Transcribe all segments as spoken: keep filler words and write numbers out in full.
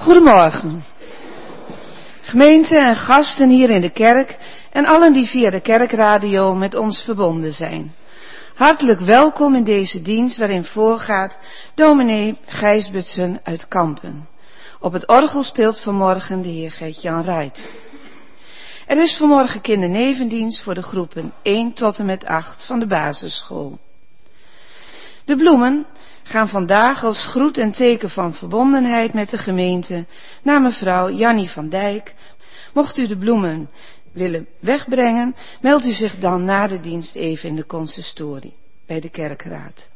Goedemorgen. Gemeente en gasten hier in de kerk en allen die via de kerkradio met ons verbonden zijn. Hartelijk welkom in deze dienst waarin voorgaat dominee Gijsbertsen uit Kampen. Op het orgel speelt vanmorgen de heer Gert-Jan Ruit. Er is vanmorgen kindernevendienst voor de groepen één tot en met acht van de basisschool. De bloemen gaan vandaag als groet en teken van verbondenheid met de gemeente naar mevrouw Jannie van Dijk. Mocht u de bloemen willen wegbrengen, meldt u zich dan na de dienst even in de consistorie bij de kerkraad.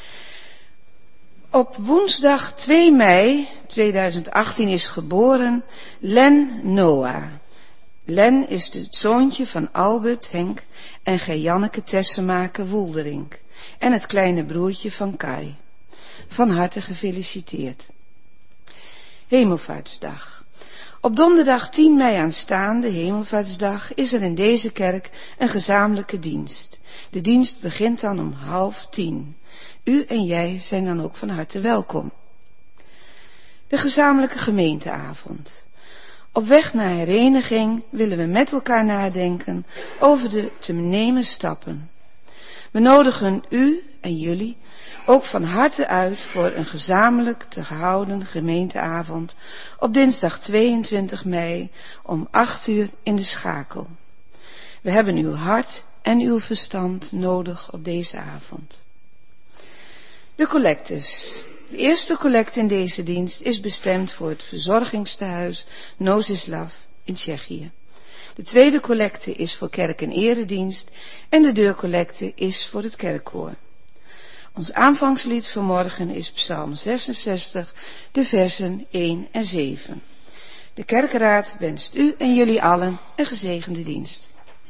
Op woensdag twee mei tweeduizend achttien is geboren Len Noah. Len is het zoontje van Albert Henk en Gij-Janneke Tessemake Woelderink en het kleine broertje van Kai. Van harte gefeliciteerd. Hemelvaartsdag. Op donderdag tien mei aanstaande, Hemelvaartsdag, is er in deze kerk een gezamenlijke dienst. De dienst begint dan om half tien. U en jij zijn dan ook van harte welkom. De gezamenlijke gemeenteavond. Op weg naar hereniging willen we met elkaar nadenken over de te nemen stappen. We nodigen u en jullie ook van harte uit voor een gezamenlijk te gehouden gemeenteavond op dinsdag tweeëntwintig mei om acht uur in de Schakel. We hebben uw hart en uw verstand nodig op deze avond. De collectes. De eerste collecte in deze dienst is bestemd voor het verzorgingstehuis Nozislav in Tsjechië. De tweede collecte is voor kerk- en eredienst en de deurcollecte is voor het kerkkoor. Ons aanvangslied vanmorgen is Psalm zesenzestig, de versen één en zeven. De kerkraad wenst u en jullie allen een gezegende dienst.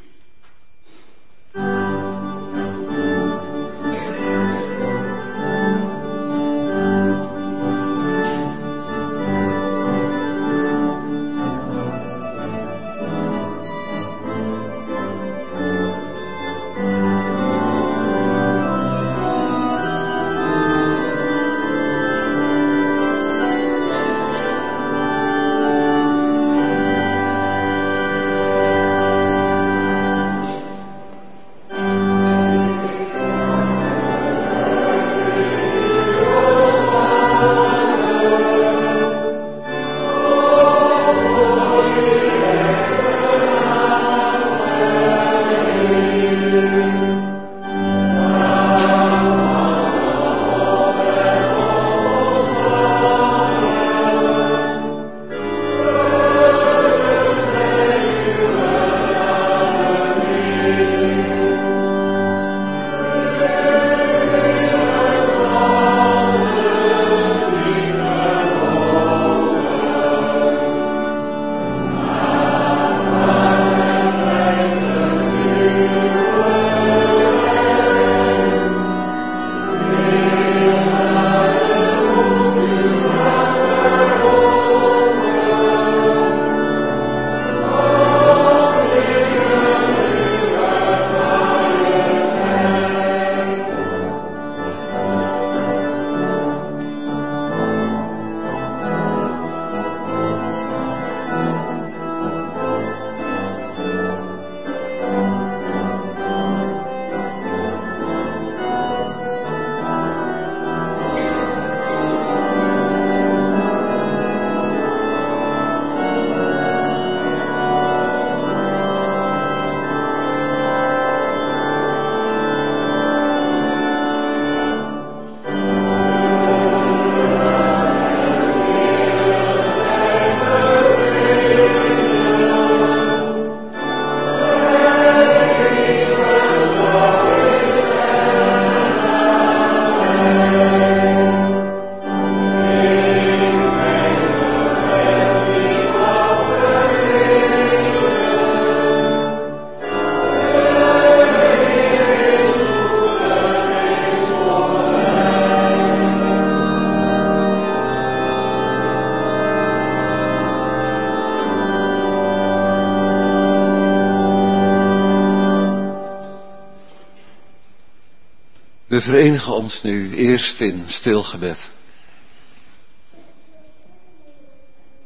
We verenigen ons nu eerst in stil gebed.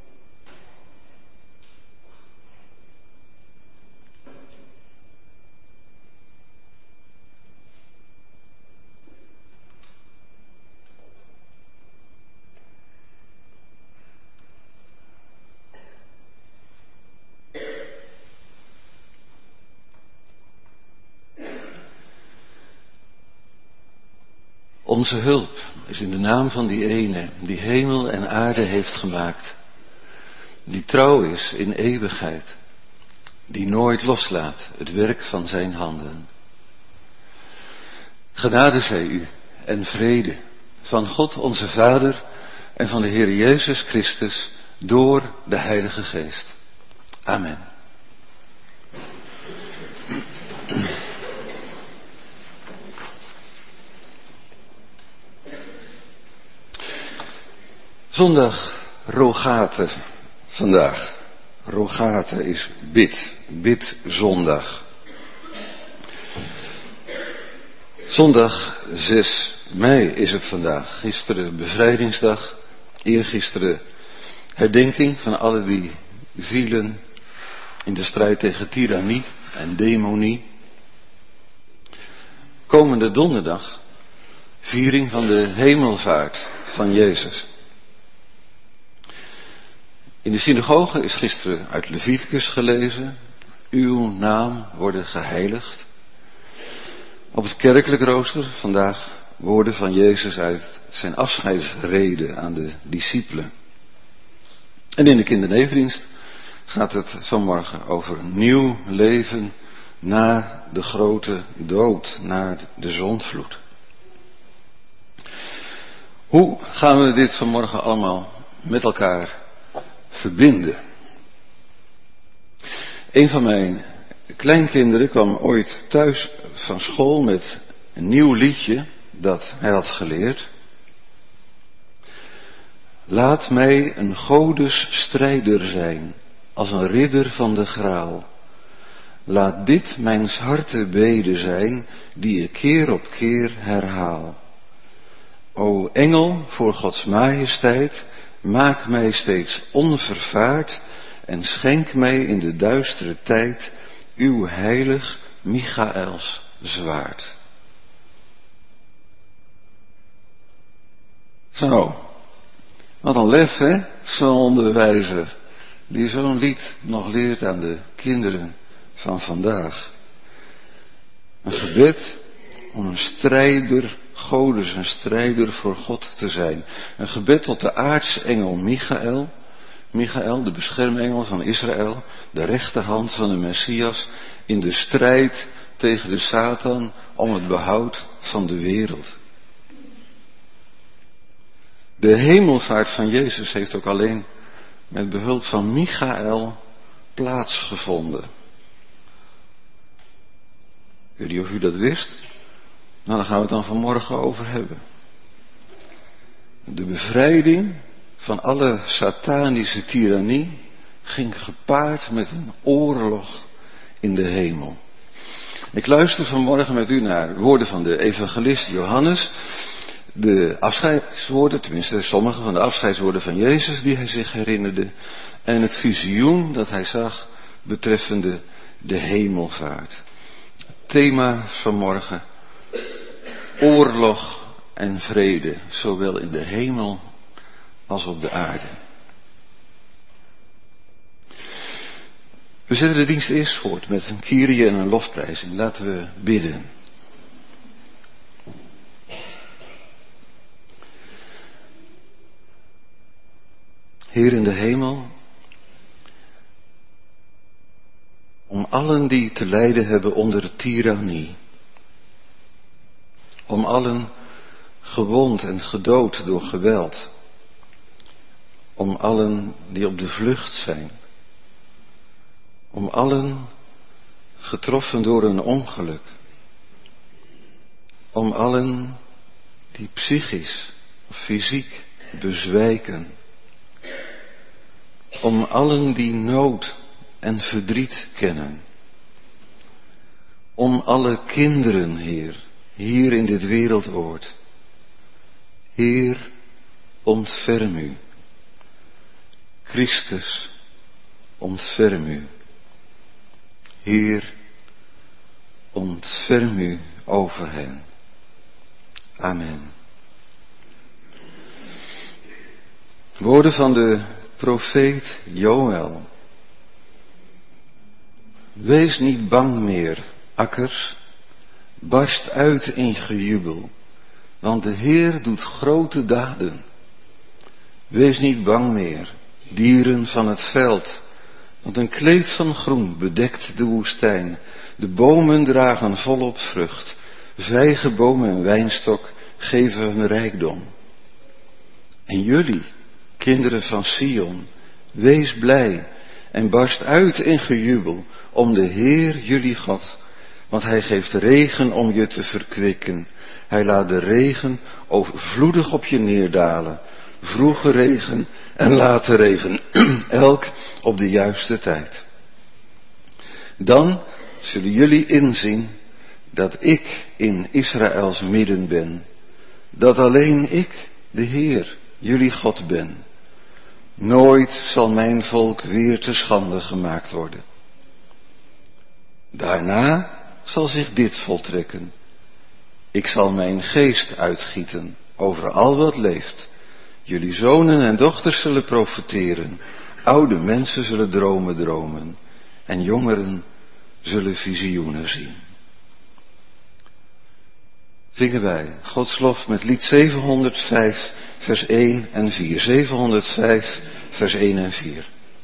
Onze hulp is in de naam van die ene die hemel en aarde heeft gemaakt. Die trouw is in eeuwigheid. Die nooit loslaat het werk van zijn handen. Genade zij u en vrede van God onze Vader en van de Heer Jezus Christus door de Heilige Geest. Amen. Zondag Rogate vandaag. Rogate is bid, bidzondag. Zondag zes mei is het vandaag. Gisteren bevrijdingsdag, eergisteren herdenking van alle die vielen in de strijd tegen tirannie en demonie. Komende donderdag viering van de hemelvaart van Jezus. In de synagoge is gisteren uit Leviticus gelezen. Uw naam worden geheiligd. Op het kerkelijk rooster vandaag woorden van Jezus uit zijn afscheidsrede aan de discipelen. En in de kindernevendienst gaat het vanmorgen over een nieuw leven na de grote dood, na de zondvloed. Hoe gaan we dit vanmorgen allemaal met elkaar verbinden? Een van mijn kleinkinderen kwam ooit thuis van school met een nieuw liedje dat hij had geleerd. Laat mij een godesstrijder zijn, als een ridder van de graal. Laat dit mijns harte bede zijn, die ik keer op keer herhaal. O engel voor Gods majesteit, maak mij steeds onvervaard en schenk mij in de duistere tijd uw heilig Michaëls zwaard. Zo, wat een lef, hè, zo'n onderwijzer, die zo'n lied nog leert aan de kinderen van vandaag. Een gebed om een strijder, godes een strijder voor God te zijn. Een gebed tot de aartsengel Michaël, Michaël, de beschermengel van Israël, de rechterhand van de Messias, in de strijd tegen de Satan om het behoud van de wereld. De hemelvaart van Jezus heeft ook alleen met behulp van Michaël plaatsgevonden. Ik weet niet of u dat wist. Nou, daar gaan we het dan vanmorgen over hebben. De bevrijding van alle satanische tirannie ging gepaard met een oorlog in de hemel. Ik luister vanmorgen met u naar woorden van de evangelist Johannes. De afscheidswoorden, tenminste sommige van de afscheidswoorden van Jezus die hij zich herinnerde. En het visioen dat hij zag betreffende de hemelvaart. Het thema vanmorgen: oorlog en vrede, zowel in de hemel als op de aarde. We zetten de dienst eerst voort met een kyrie en een lofprijzing. Laten we bidden. Heer in de hemel, om allen die te lijden hebben onder tirannie, om allen gewond en gedood door geweld, om allen die op de vlucht zijn, om allen getroffen door een ongeluk, om allen die psychisch of fysiek bezwijken, om allen die nood en verdriet kennen, om alle kinderen, Heer, hier in dit wereldoord. Heer, ontferm u. Christus, ontferm u. Heer, ontferm u over hen. Amen. Woorden van de profeet Joël. Wees niet bang meer, akkers, barst uit in gejubel. want de Heer doet grote daden. Wees niet bang meer, dieren van het veld, want een kleed van groen bedekt de woestijn. De bomen dragen volop vrucht, vijgenboom en wijnstok geven hun rijkdom. En jullie, kinderen van Sion, wees blij en barst uit in gejubel om de Heer jullie God, want hij geeft regen om je te verkwikken. Hij laat de regen overvloedig op je neerdalen, vroege regen en late regen, elk op de juiste tijd. Dan zullen jullie inzien dat ik in Israëls midden ben, dat alleen ik, de Heer, jullie God ben. Nooit zal mijn volk weer te schande gemaakt worden. Daarna zal zich dit voltrekken. Ik zal mijn geest uitgieten over al wat leeft. Jullie zonen en dochters zullen profeteren. Oude mensen zullen dromen dromen. En jongeren zullen visioenen zien. Zingen wij Gods lof met lied zevenhonderdvijf, vers één en vier. zevenhonderdvijf, vers één en vier.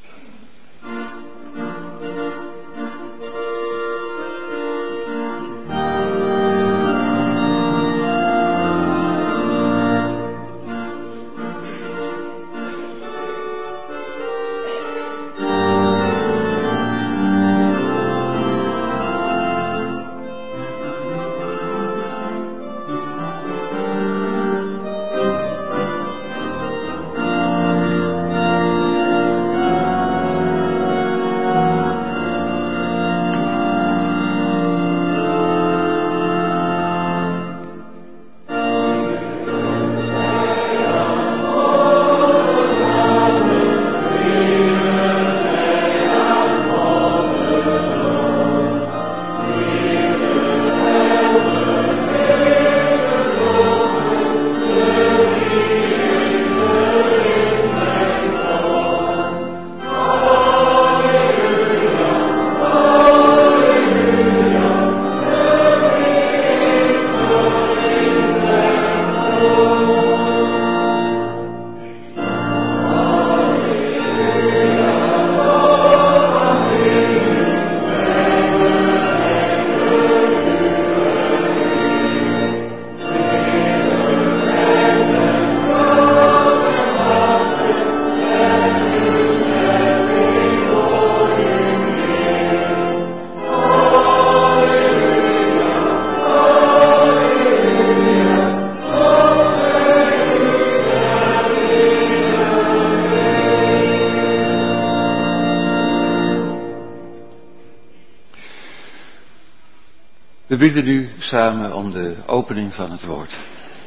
We bidden nu samen om de opening van het woord.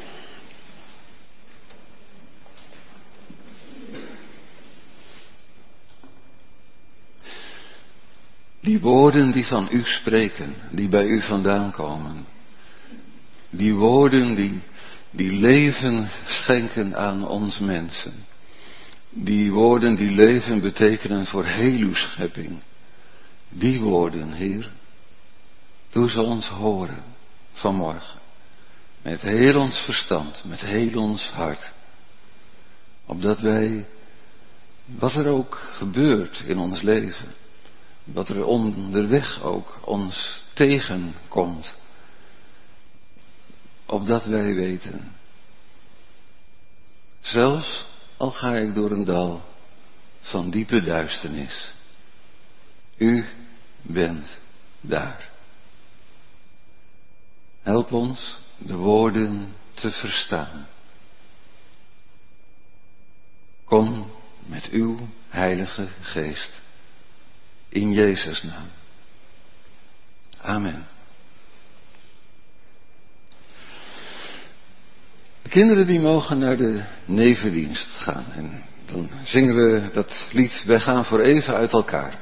Die woorden die van u spreken, die bij u vandaan komen. Die woorden die, die leven schenken aan ons mensen. Die woorden die leven betekenen voor heel uw schepping. Die woorden, Heer, doe ze ons horen vanmorgen. Met heel ons verstand, met heel ons hart. Opdat wij, wat er ook gebeurt in ons leven, wat er onderweg ook ons tegenkomt, opdat wij weten, zelfs al ga ik door een dal van diepe duisternis, u bent daar. Help ons de woorden te verstaan. Kom met uw Heilige Geest. In Jezus' naam. Amen. De kinderen die mogen naar de nevendienst gaan. En dan zingen we dat lied, wij gaan voor even uit elkaar.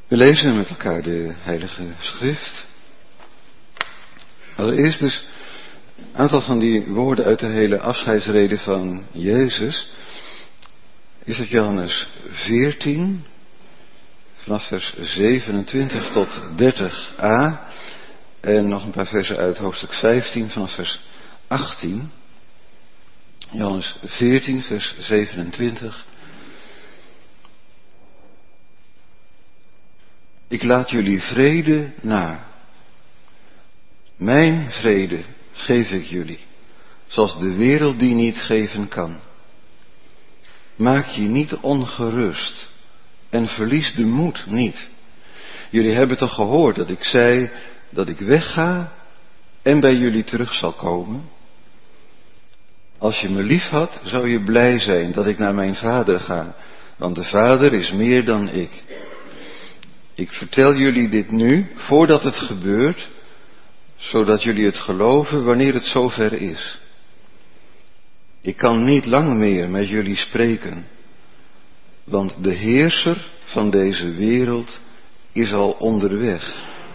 We lezen met elkaar de Heilige Schrift. Allereerst dus een aantal van die woorden uit de hele afscheidsrede van Jezus. Is het Johannes veertien, vanaf vers zevenentwintig tot dertig a. En nog een paar versen uit hoofdstuk vijftien, vanaf vers achttien. Johannes veertien, vers zevenentwintig. Ik laat jullie vrede na. Mijn vrede geef ik jullie, zoals de wereld die niet geven kan. Maak je niet ongerust en verlies de moed niet. Jullie hebben toch gehoord dat ik zei dat ik wegga en bij jullie terug zal komen? Als je me lief had, zou je blij zijn dat ik naar mijn vader ga, want de vader is meer dan ik. Ik vertel jullie dit nu, voordat het gebeurt, zodat jullie het geloven wanneer het zover is. Ik kan niet lang meer met jullie spreken, want de heerser van deze wereld is al onderweg.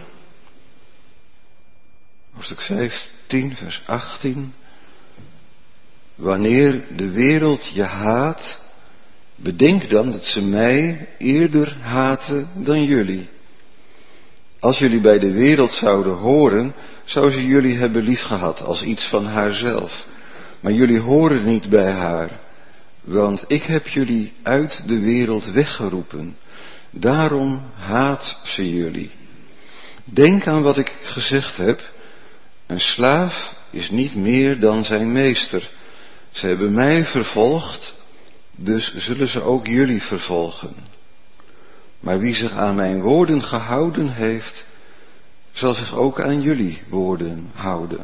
Hoofdstuk vijftien, vers achttien. Wanneer de wereld je haat, bedenk dan dat ze mij eerder haten dan jullie. Als jullie bij de wereld zouden horen, zou ze jullie hebben liefgehad als iets van haarzelf. Maar jullie horen niet bij haar, want ik heb jullie uit de wereld weggeroepen. Daarom haat ze jullie. Denk aan wat ik gezegd heb. Een slaaf is niet meer dan zijn meester. Ze hebben mij vervolgd, dus zullen ze ook jullie vervolgen. Maar wie zich aan mijn woorden gehouden heeft, zal zich ook aan jullie woorden houden.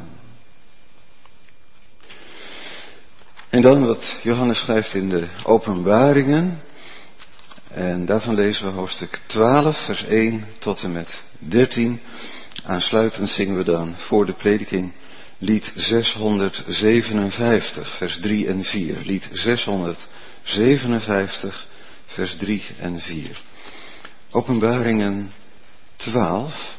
En dan wat Johannes schrijft in de Openbaringen. En daarvan lezen we hoofdstuk twaalf, vers één tot en met dertien. Aansluitend zingen we dan voor de prediking lied zeshonderdzevenenvijftig, vers drie en vier. Lied zeshonderdzevenenvijftig, vers drie en vier. Openbaringen twaalf.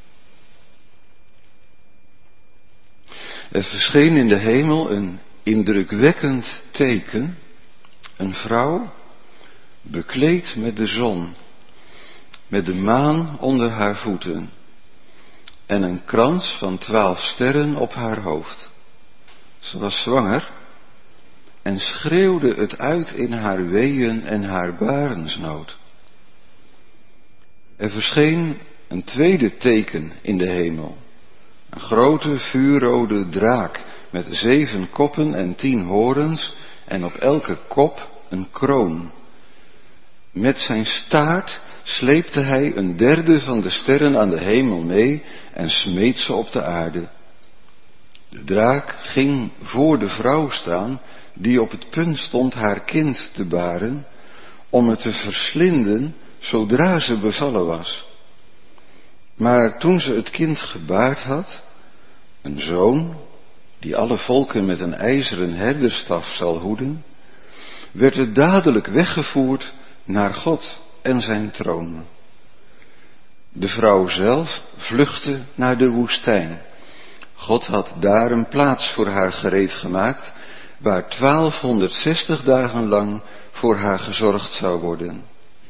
Er verscheen in de hemel een indrukwekkend teken, een vrouw bekleed met de zon, met de maan onder haar voeten en een krans van twaalf sterren op haar hoofd. Ze was zwanger en schreeuwde het uit in haar weeën en haar barensnood. Er verscheen een tweede teken in de hemel, een grote vuurrode draak met zeven koppen en tien horens en op elke kop een kroon. Met zijn staart sleepte hij een derde van de sterren aan de hemel mee en smeet ze op de aarde. De draak ging voor de vrouw staan die op het punt stond haar kind te baren, om het te verslinden zodra ze bevallen was. Maar toen ze het kind gebaard had, een zoon, die alle volken met een ijzeren herderstaf zal hoeden, werd het dadelijk weggevoerd naar God en zijn troon. De vrouw zelf vluchtte naar de woestijn. God had daar een plaats voor haar gereed gemaakt, waar twaalfhonderdzestig dagen lang voor haar gezorgd zou worden.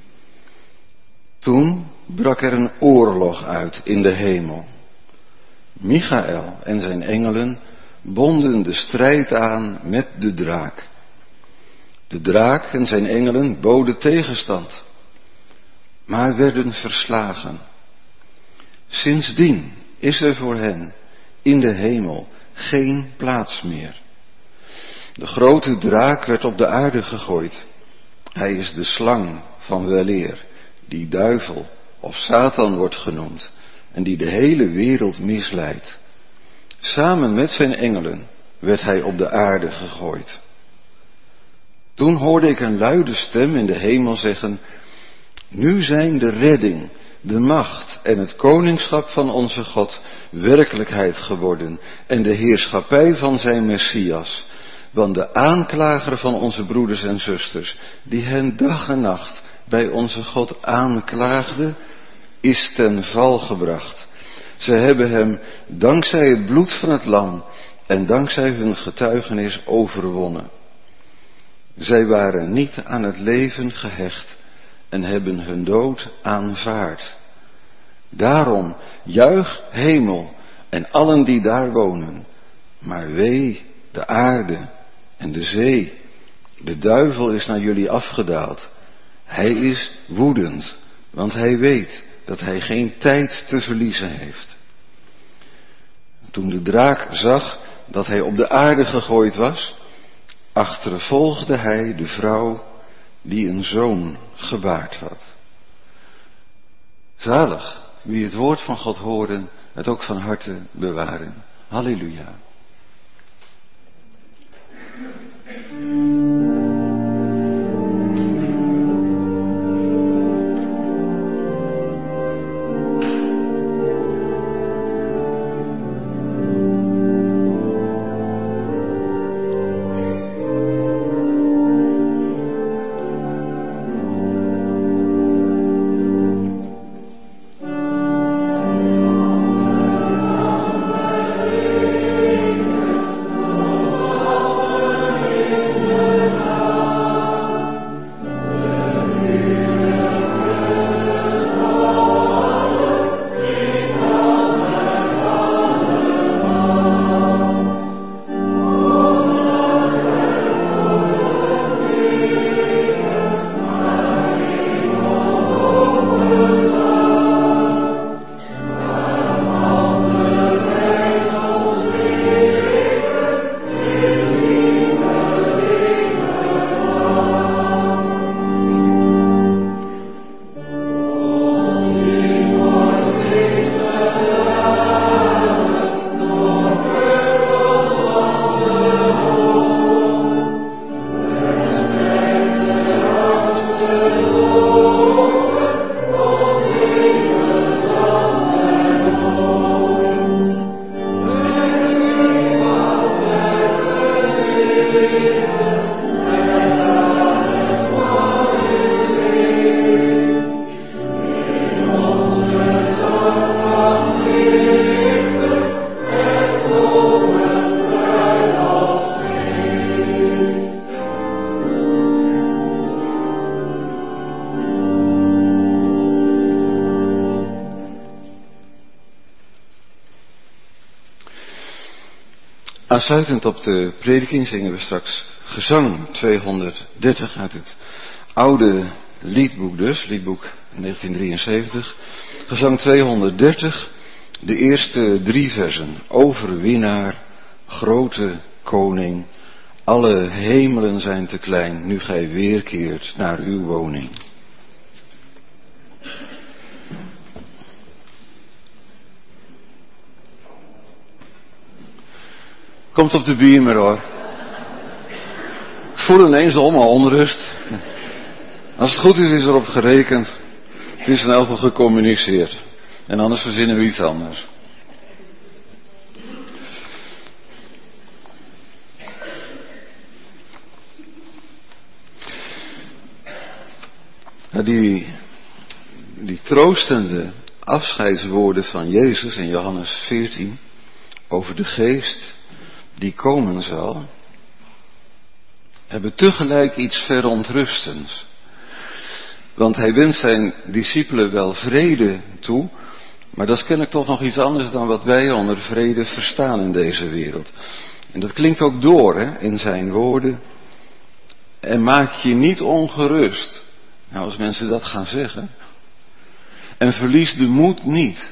Toen brak er een oorlog uit in de hemel. Michaël en zijn engelen bonden de strijd aan met de draak. De draak en zijn engelen boden tegenstand, maar werden verslagen. Sindsdien is er voor hen in de hemel geen plaats meer. De grote draak werd op de aarde gegooid. Hij is de slang van weleer, die duivel of Satan wordt genoemd en die de hele wereld misleidt. Samen met zijn engelen werd hij op de aarde gegooid. Toen hoorde ik een luide stem in de hemel zeggen: nu zijn de redding, de macht en het koningschap van onze God werkelijkheid geworden en de heerschappij van zijn Messias. Want de aanklager van onze broeders en zusters, die hen dag en nacht bij onze God aanklaagde, is ten val gebracht. Ze hebben hem dankzij het bloed van het lam en dankzij hun getuigenis overwonnen. Zij waren niet aan het leven gehecht en hebben hun dood aanvaard. Daarom juich hemel en allen die daar wonen. Maar wee de aarde en de zee. De duivel is naar jullie afgedaald. Hij is woedend, want hij weet dat hij geen tijd te verliezen heeft. Toen de draak zag dat hij op de aarde gegooid was, achtervolgde hij de vrouw die een zoon gebaard had. Zalig wie het woord van God horen, het ook van harte bewaren. Halleluja. Aansluitend op de prediking zingen we straks gezang tweehonderddertig uit het oude liedboek dus, liedboek negentien drieënzeventig. Gezang tweehonderddertig, de eerste drie versen. Overwinnaar, grote koning, alle hemelen zijn te klein, nu gij weerkeert naar uw woning. Komt op de beamer hoor. Ik voel ineens allemaal onrust. Als het goed is, is erop gerekend. Het is in elk geval gecommuniceerd. En anders verzinnen we iets anders. Ja, die, die troostende afscheidswoorden van Jezus in Johannes veertien over de geest die komen zal, hebben tegelijk iets verontrustends. Want hij wenst zijn discipelen wel vrede toe, maar dat is kennelijk toch nog iets anders dan wat wij onder vrede verstaan in deze wereld. En dat klinkt ook door hè, in zijn woorden. En maak je niet ongerust. Nou, als mensen dat gaan zeggen. En verlies de moed niet.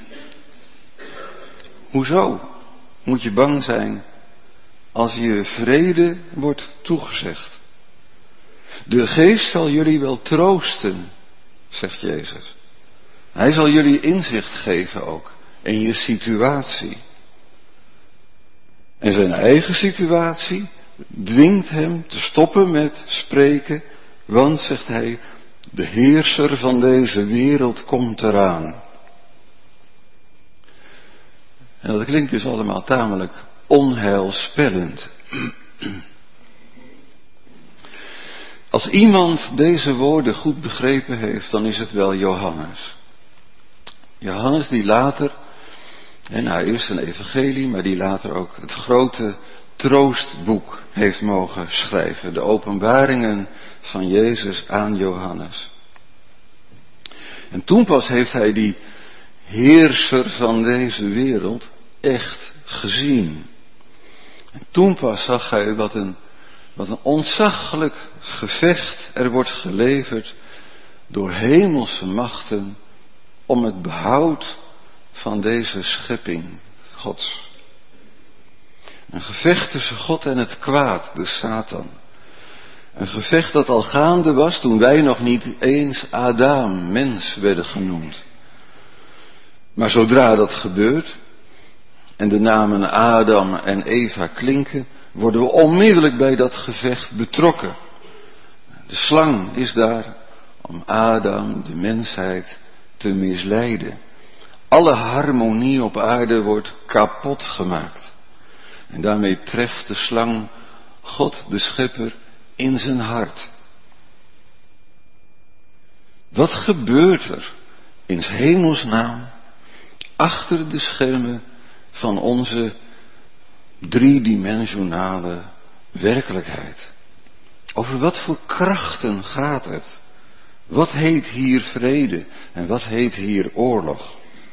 Hoezo? Moet je bang zijn als je vrede wordt toegezegd? De geest zal jullie wel troosten, zegt Jezus. Hij zal jullie inzicht geven ook in je situatie. En zijn eigen situatie dwingt hem te stoppen met spreken, want, zegt hij, de heerser van deze wereld komt eraan. En dat klinkt dus allemaal tamelijk onheilspellend. Als iemand deze woorden goed begrepen heeft, dan is het wel Johannes. Johannes die later, en nou eerst een evangelie, maar die later ook het grote troostboek heeft mogen schrijven. De openbaringen van Jezus aan Johannes. En toen pas heeft hij die heerser van deze wereld echt gezien. En toen pas zag hij wat een, wat een ontzaglijk gevecht er wordt geleverd door hemelse machten om het behoud van deze schepping Gods. Een gevecht tussen God en het kwaad, de Satan. Een gevecht dat al gaande was toen wij nog niet eens Adam, mens, werden genoemd. Maar zodra dat gebeurt en de namen Adam en Eva klinken, worden we onmiddellijk bij dat gevecht betrokken. De slang is daar om Adam, de mensheid, te misleiden. Alle harmonie op aarde wordt kapot gemaakt. En daarmee treft de slang God, de schepper, in zijn hart. Wat gebeurt er in 's hemelsnaam achter de schermen van onze driedimensionale werkelijkheid? Over wat voor krachten gaat het? Wat heet hier vrede en wat heet hier oorlog?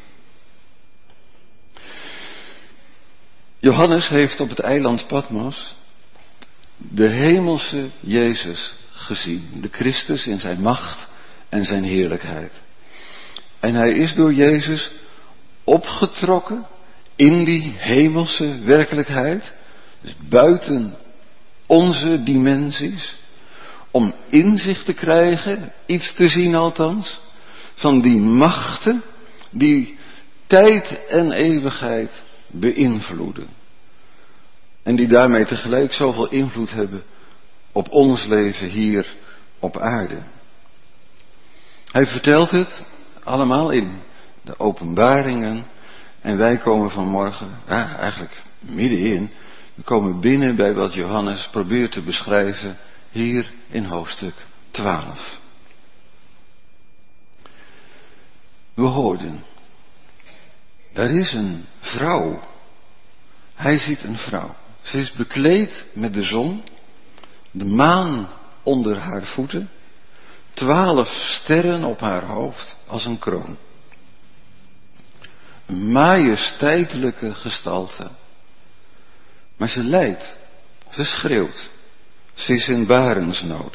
Johannes heeft op het eiland Patmos de hemelse Jezus gezien. De Christus in zijn macht en zijn heerlijkheid. En hij is door Jezus opgetrokken in die hemelse werkelijkheid. Dus buiten onze dimensies. Om inzicht te krijgen, iets te zien althans, van die machten die tijd en eeuwigheid beïnvloeden. En die daarmee tegelijk zoveel invloed hebben op ons leven hier op aarde. Hij vertelt het allemaal in de openbaringen. En wij komen vanmorgen, ja, eigenlijk middenin, we komen binnen bij wat Johannes probeert te beschrijven hier in hoofdstuk twaalf. We hoorden, daar is een vrouw. Hij ziet een vrouw. Ze is bekleed met de zon, de maan onder haar voeten, twaalf sterren op haar hoofd als een kroon. Een majesteitelijke gestalte. Maar ze lijdt, ze schreeuwt, ze is in barensnood.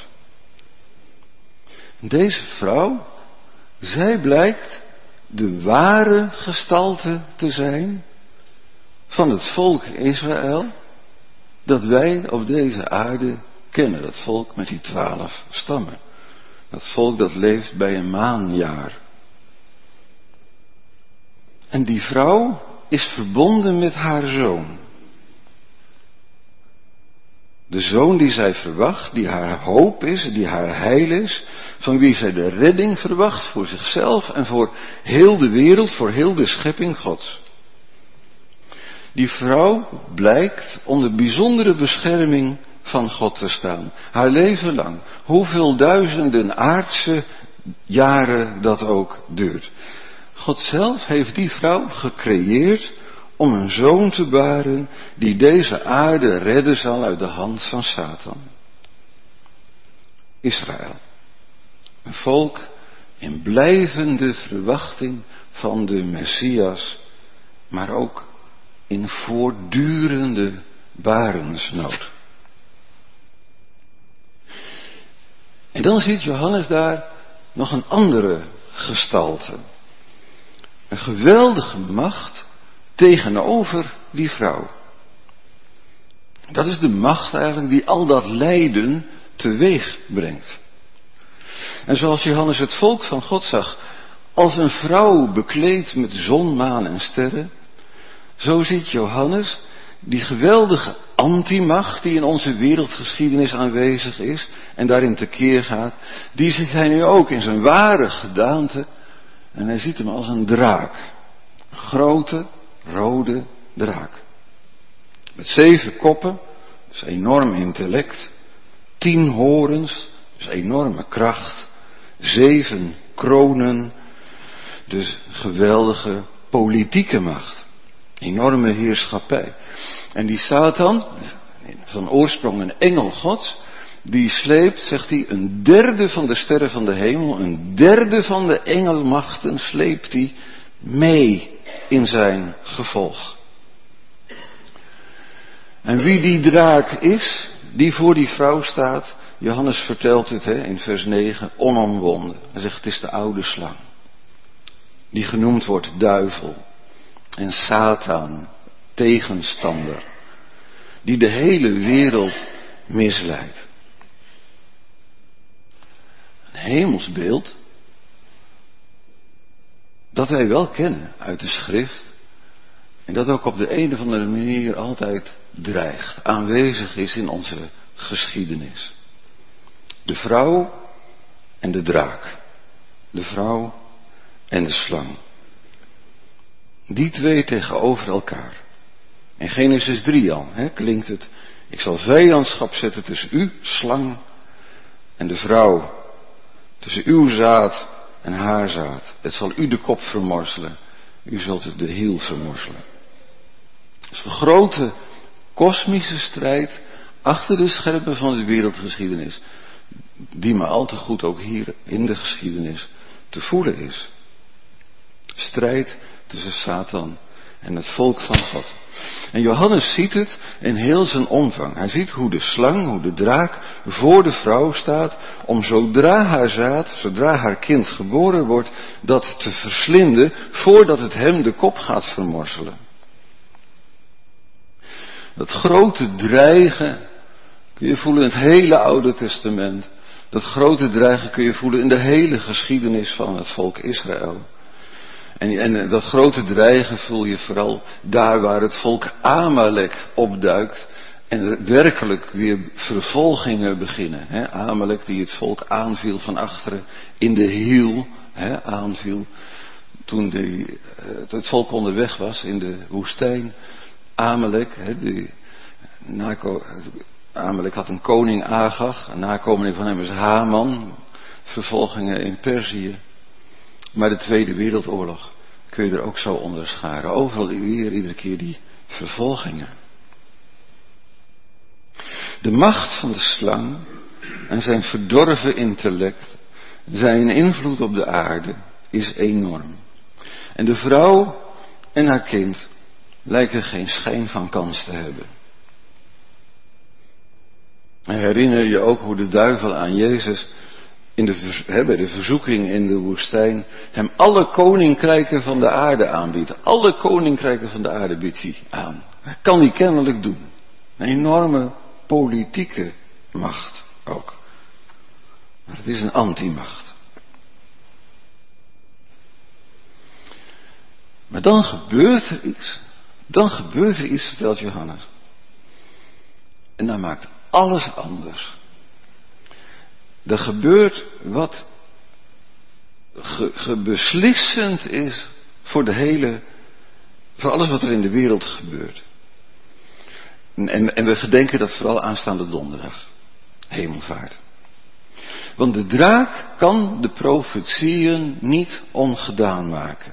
Deze vrouw, zij blijkt de ware gestalte te zijn van het volk Israël, dat wij op deze aarde kennen. Dat volk met die twaalf stammen. Dat volk dat leeft bij een maanjaar. En die vrouw is verbonden met haar zoon. De zoon die zij verwacht, die haar hoop is, die haar heil is, van wie zij de redding verwacht voor zichzelf en voor heel de wereld, voor heel de schepping Gods. Die vrouw blijkt onder bijzondere bescherming van God te staan. Haar leven lang. Hoeveel duizenden aardse jaren dat ook duurt. God zelf heeft die vrouw gecreëerd om een zoon te baren die deze aarde redden zal uit de hand van Satan. Israël. Een volk in blijvende verwachting van de Messias, maar ook in voortdurende barensnood. En dan ziet Johannes daar nog een andere gestalte. Een geweldige macht tegenover die vrouw. Dat is de macht eigenlijk die al dat lijden teweeg brengt. En zoals Johannes het volk van God zag als een vrouw bekleed met zon, maan en sterren, zo ziet Johannes die geweldige antimacht die in onze wereldgeschiedenis aanwezig is en daarin tekeer gaat, die ziet hij nu ook in zijn ware gedaante en hij ziet hem als een draak. Een grote, rode draak. Met zeven koppen, dus enorm intellect, tien horens, dus enorme kracht, zeven kronen, Dus geweldige politieke macht. Enorme heerschappij. En die Satan, van oorsprong een engel Gods, die sleept, zegt hij, een derde van de sterren van de hemel, een derde van de engelmachten sleept hij mee in zijn gevolg. En wie die draak is, die voor die vrouw staat, Johannes vertelt het hè, in vers negen, onomwonden. Hij zegt, het is de oude slang. Die genoemd wordt duivel en Satan, tegenstander. Die de hele wereld misleidt. Een hemelsbeeld dat wij wel kennen uit de schrift. En dat ook op de een of andere manier altijd dreigt. Aanwezig is in onze geschiedenis. De vrouw en de draak. De vrouw en de slang. Die twee tegenover elkaar. In Genesis drie al hè, klinkt het. Ik zal vijandschap zetten tussen u, slang, en de vrouw. Tussen uw zaad en haar zaad. Het zal u de kop vermorselen. U zult het de hiel vermorselen. Dat is de grote kosmische strijd achter de schermen van de wereldgeschiedenis. Die maar al te goed ook hier in de geschiedenis te voelen is. Strijd tussen Satan en het volk van God. En Johannes ziet het in heel zijn omvang. Hij ziet hoe de slang, hoe de draak voor de vrouw staat om zodra haar zaad, zodra haar kind geboren wordt, dat te verslinden voordat het hem de kop gaat vermorselen. Dat grote dreigen kun je voelen in het hele Oude Testament. Dat grote dreigen kun je voelen in de hele geschiedenis van het volk Israël. En, en dat grote dreigen voel je vooral daar waar het volk Amalek opduikt. En er werkelijk weer vervolgingen beginnen. Hè? Amalek die het volk aanviel van achteren in de hiel. Hè? Aanviel toen die, het volk onderweg was in de woestijn. Amalek, hè, die, nako, Amalek had een koning Agag, een nakomeling van hem is Haman, vervolgingen in Perzië. Maar de Tweede Wereldoorlog kun je er ook zo onder scharen. Overal weer, iedere keer die vervolgingen. De macht van de slang en zijn verdorven intellect, zijn invloed op de aarde is enorm. En de vrouw en haar kind lijken geen schijn van kans te hebben. En herinner je ook hoe de duivel aan Jezus in de, he, bij de verzoeking in de woestijn hem alle koninkrijken van de aarde aanbiedt. Alle koninkrijken van de aarde biedt hij aan. Dat kan hij kennelijk doen. Een enorme politieke macht ook. Maar het is een antimacht. Maar dan gebeurt er iets. Dan gebeurt er iets, vertelt Johannes. En dan maakt alles anders. Er gebeurt wat ge, ge beslissend is voor de hele, voor alles wat er in de wereld gebeurt. En, en, en we gedenken dat vooral aanstaande donderdag. Hemelvaart. Want de draak kan de profetieën niet ongedaan maken.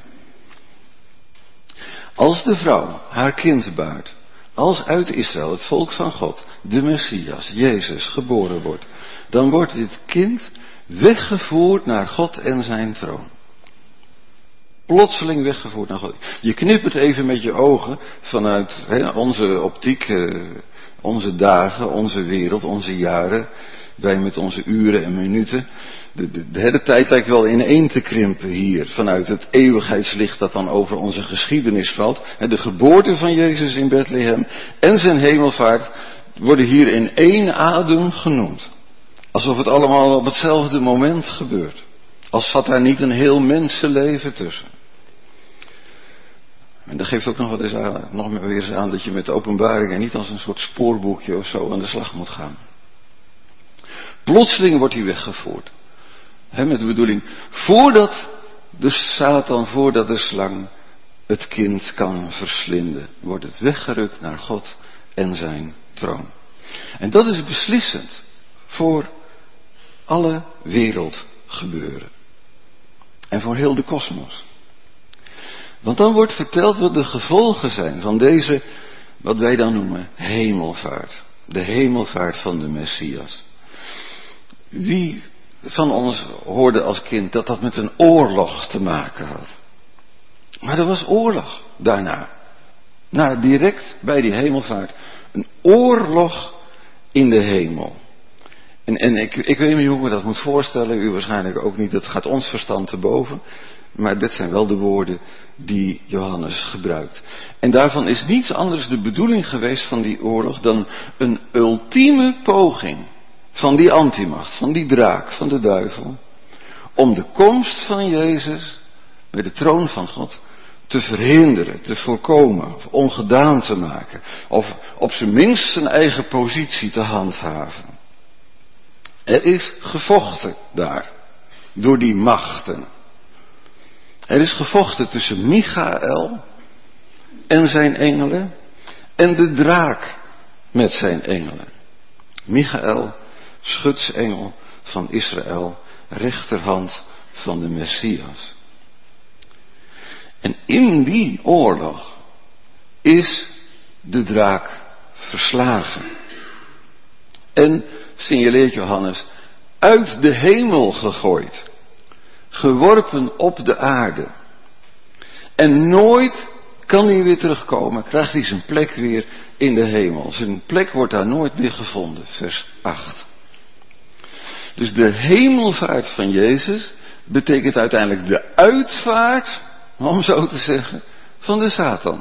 Als de vrouw haar kind baart, als uit Israël, het volk van God, de Messias, Jezus, geboren wordt, dan wordt dit kind weggevoerd naar God en zijn troon. Plotseling weggevoerd naar God. Je knippert even met je ogen vanuit he, onze optiek, eh, onze dagen, onze wereld, onze jaren. Wij met onze uren en minuten. De, de, de hele tijd lijkt wel ineen te krimpen hier. Vanuit het eeuwigheidslicht dat dan over onze geschiedenis valt. De geboorte van Jezus in Bethlehem en zijn hemelvaart worden hier in één adem genoemd. Alsof het allemaal op hetzelfde moment gebeurt. Als zat daar niet een heel mensenleven tussen. En dat geeft ook nog, wat eens aan, nog weer eens aan dat je met de openbaringen niet als een soort spoorboekje of zo aan de slag moet gaan. Plotseling wordt hij weggevoerd. He, met de bedoeling, voordat de Satan, voordat de slang het kind kan verslinden, wordt het weggerukt naar God en zijn troon. En dat is beslissend voor alle wereldgebeuren. En voor heel de kosmos. Want dan wordt verteld wat de gevolgen zijn van deze, wat wij dan noemen, hemelvaart. De hemelvaart van de Messias. Wie van ons hoorde als kind dat dat met een oorlog te maken had? Maar er was oorlog daarna. Nou, direct bij die hemelvaart. Een oorlog in de hemel. En, en ik, ik weet niet hoe ik me dat moet voorstellen. U waarschijnlijk ook niet. Dat gaat ons verstand te boven. Maar dit zijn wel de woorden die Johannes gebruikt. En daarvan is niets anders de bedoeling geweest van die oorlog dan een ultieme poging van die antimacht, van die draak, van de duivel, om de komst van Jezus bij de troon van God te verhinderen, te voorkomen, of ongedaan te maken, of op zijn minst zijn eigen positie te handhaven. Er is gevochten daar, door die machten. Er is gevochten tussen Michaël en zijn engelen en de draak met zijn engelen. Michaël, schutsengel van Israël, rechterhand van de Messias. En in die oorlog is de draak verslagen. En, signaleert Johannes, uit de hemel gegooid. Geworpen op de aarde. En nooit kan hij weer terugkomen, krijgt hij zijn plek weer in de hemel. Zijn plek wordt daar nooit meer gevonden, vers acht. Dus de hemelvaart van Jezus betekent uiteindelijk de uitvaart, om zo te zeggen, van de Satan.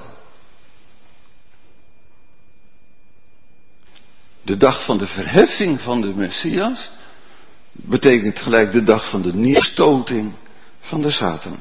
De dag van de verheffing van de Messias betekent gelijk de dag van de neerstoting van de Satan.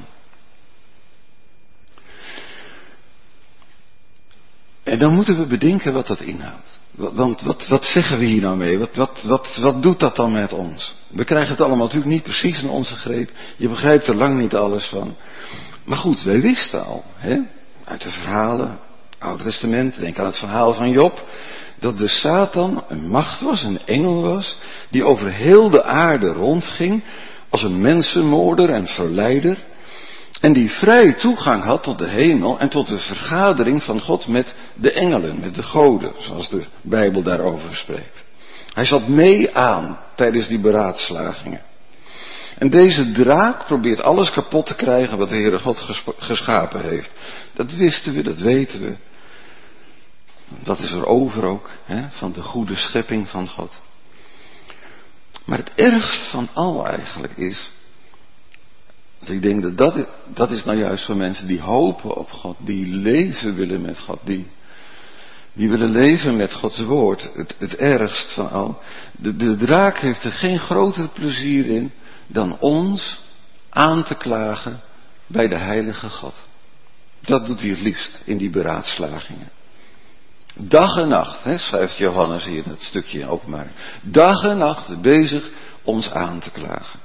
En dan moeten we bedenken wat dat inhoudt. Want wat, wat zeggen we hier nou mee? Wat, wat, wat, wat doet dat dan met ons? We krijgen het allemaal natuurlijk niet precies in onze greep. Je begrijpt er lang niet alles van. Maar goed, wij wisten al, hè, uit de verhalen, Oude Testament, denk aan het verhaal van Job, dat de Satan een macht was, een engel was, die over heel de aarde rondging als een mensenmoorder en verleider. En die vrij toegang had tot de hemel en tot de vergadering van God met de engelen, met de goden, zoals de Bijbel daarover spreekt. Hij zat mee aan tijdens die beraadslagingen. En deze draak probeert alles kapot te krijgen wat de Heere God geschapen heeft. Dat wisten we, dat weten we. Dat is er over ook, hè, van de goede schepping van God. Maar het ergst van al eigenlijk is, ik denk dat dat, dat is nou juist voor mensen die hopen op God, die leven willen met God, die, die willen leven met Gods woord. Het, het ergst van al. De, de draak heeft er geen groter plezier in dan ons aan te klagen bij de heilige God. Dat doet hij het liefst in die beraadslagingen. Dag en nacht, hè, schrijft Johannes hier in het stukje in Openbaring. Dag en nacht bezig ons aan te klagen.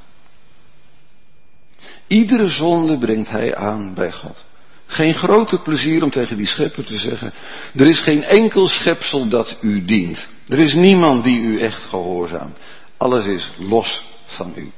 Iedere zonde brengt hij aan bij God. Geen groter plezier om tegen die schepper te zeggen, er is geen enkel schepsel dat u dient. Er is niemand die u echt gehoorzaamt. Alles is los van u.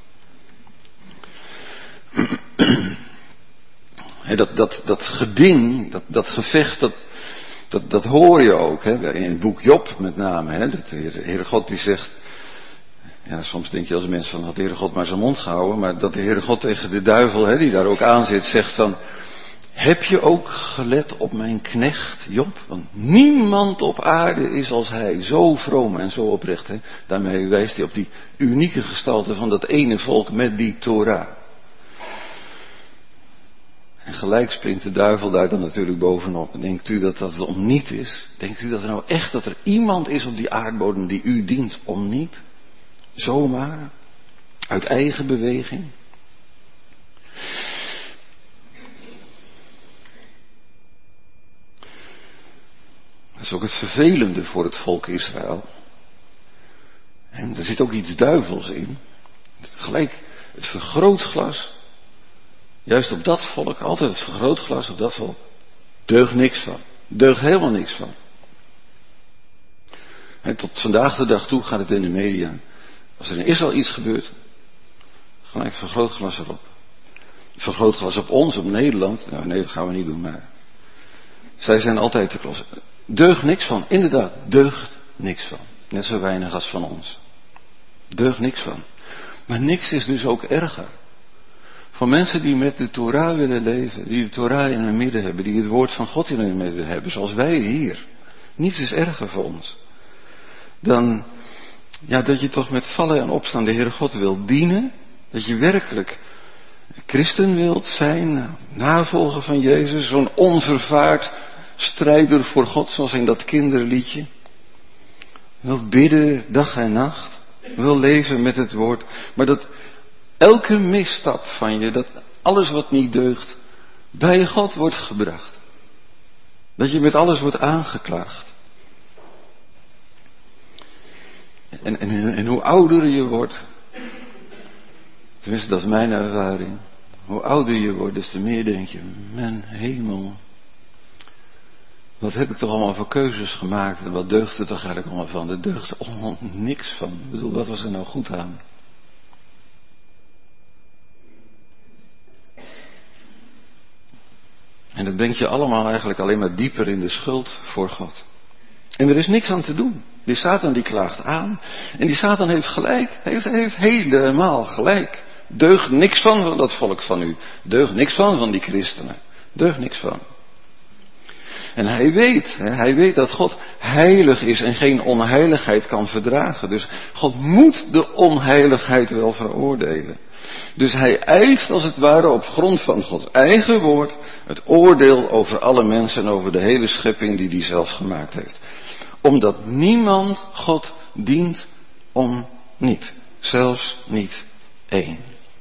He, dat, dat, dat geding, dat, dat gevecht, dat, dat, dat hoor je ook. He, in het boek Job met name. He, dat de Heere God die zegt, ja, soms denk je als een mens van, had de Heere God maar zijn mond gehouden. Maar dat de Heere God tegen de duivel, he, die daar ook aan zit, zegt van, heb je ook gelet op mijn knecht Job? Want niemand op aarde is als hij, zo vroom en zo oprecht. He. Daarmee wijst hij op die unieke gestalte van dat ene volk met die Torah. En gelijk springt de duivel daar dan natuurlijk bovenop. En denkt u dat dat om niet is? Denkt u dat er nou echt dat er iemand is op die aardbodem die u dient om niet? Zomaar? Uit eigen beweging? Dat is ook het vervelende voor het volk Israël. En er zit ook iets duivels in. Gelijk het vergrootglas. Juist op dat volk, altijd het vergrootglas op dat volk, deugt niks van. Deugt helemaal niks van. En tot vandaag de dag toe gaat het in de media. Als er in Israël iets gebeurt, gelijk vergrootglas erop. vergrootglas op ons, op Nederland. Nou, nee, dat gaan we niet doen, maar zij zijn altijd te klos. Deugt niks van, inderdaad, deugt niks van. Net zo weinig als van ons. Deugt niks van. Maar niks is dus ook erger. Voor mensen die met de Torah willen leven, die de Torah in hun midden hebben, die het woord van God in hun midden hebben, zoals wij hier. Niets is erger voor ons. Dan, ja, dat je toch met vallen en opstaan de Heere God wil dienen. Dat je werkelijk christen wilt zijn, navolger van Jezus, zo'n onvervaard strijder voor God, zoals in dat kinderliedje. Wilt bidden dag en nacht, wil leven met het woord, maar dat elke misstap van je, dat alles wat niet deugt, bij God wordt gebracht. Dat je met alles wordt aangeklaagd. En, en, en hoe ouder je wordt, tenminste dat is mijn ervaring, hoe ouder je wordt, des te meer denk je, mijn hemel, wat heb ik toch allemaal voor keuzes gemaakt en wat deugt er toch eigenlijk allemaal van? Er deugt allemaal niks van. Ik bedoel, wat was er nou goed aan? En dat brengt je allemaal eigenlijk alleen maar dieper in de schuld voor God. En er is niks aan te doen. Die Satan die klaagt aan. En die Satan heeft gelijk. Hij heeft, heeft helemaal gelijk. Deugt niks van van dat volk van u. Deugt niks van van die christenen. Deugt niks van. En hij weet, hè, hij weet dat God heilig is en geen onheiligheid kan verdragen. Dus God moet de onheiligheid wel veroordelen. Dus hij eist als het ware op grond van Gods eigen woord het oordeel over alle mensen en over de hele schepping die hij zelf gemaakt heeft. Omdat niemand God dient om niet. Zelfs niet één.